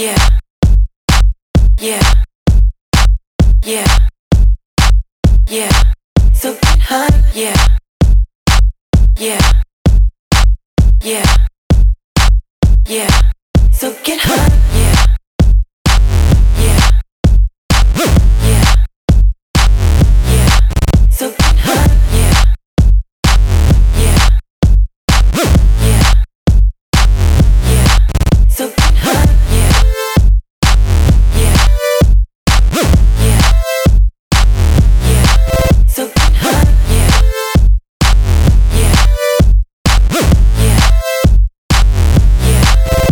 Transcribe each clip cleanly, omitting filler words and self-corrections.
yeah, yeah, yeah, yeah. So get high, yeah, yeah, yeah, yeah. So get high, yeah, yeah, yeah, yeah. So get high, yeah, yeah, yeah, yeah. So get high, yeah, yeah, yeah, yeah. So get high, yeah, yeah, yeah, yeah.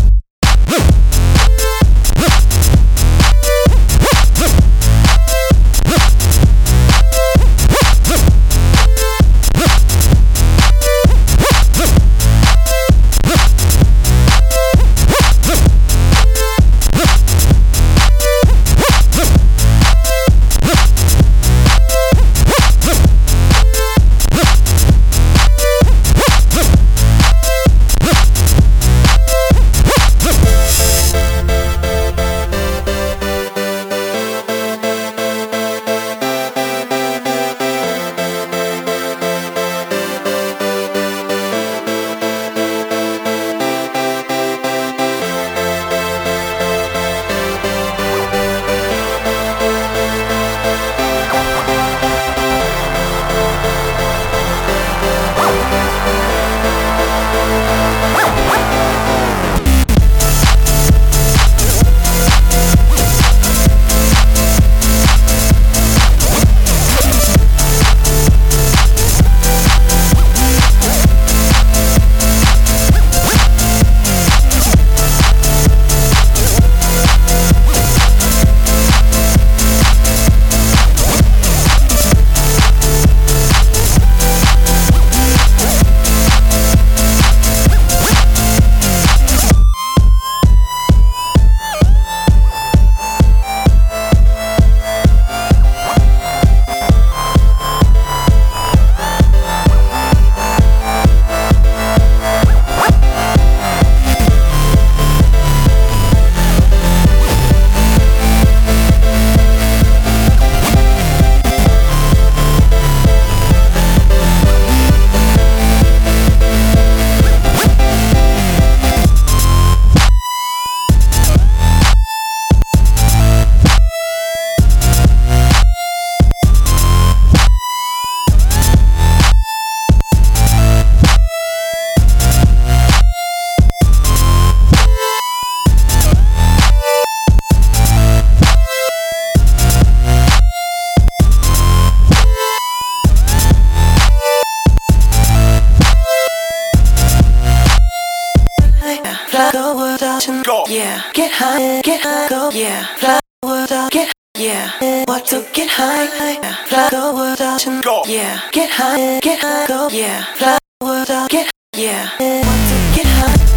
Fly the world out and go. Yeah, get high, go. Yeah, fly the world out, get yeah. What to get high? Fly the world out and go. Yeah, get high, go. Yeah, fly the world out, get yeah. What to get high?